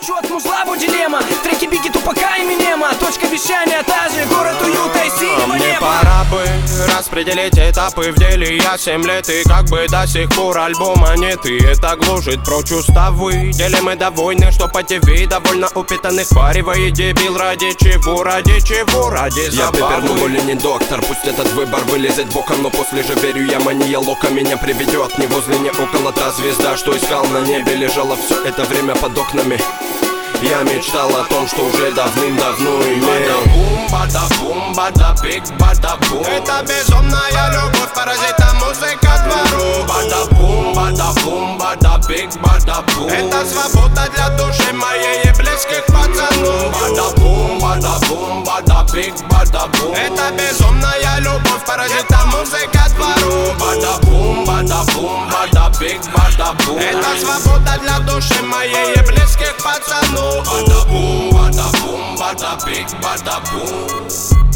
Учет музлабу дилемма, треки Бигги, Тупака и Эминема. Точка вещания та же, город уюта и синего мне неба. пора бы распределить этапы в деле. Я 7 лет и как бы до сих пор альбома нет. И это глушит прочь уставы. Делим мы довольны, что по ТВ довольно упитанных варивает дебил. Ради чего, ради чего, ради забавы. Я Пепер, но не доктор. Пусть этот выбор вылезет боком, но после же верю я, мания лока меня приведет. Не возле, не около та звезда, что искал на небе. Лежала все это время под окнами. Я мечтал о том, что уже давным-давно имел. Бада-бум, бада-бум, бада-биг, бада-бум. Это безумная любовь, паразита музыка двору. Бада-бум, бада-бум, бада-биг, бада-бум. Это свобода для души моей и близких пацанов. Бада-бум, бада-бум, бада-биг, бада-бум. Это безумная любовь, паразита музыка двору. Бада-бум, бада-бум, бада-биг, бада-бум. Это свобода для души моей и близких пацанов. Bada boom, bada boom, bada big, bada boom.